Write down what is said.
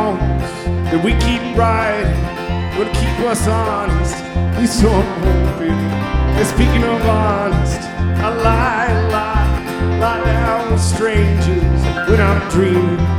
songs that we keep writing will keep us honest. We so hoping. And speaking of honest, I lie down with strangers when I'm dreaming.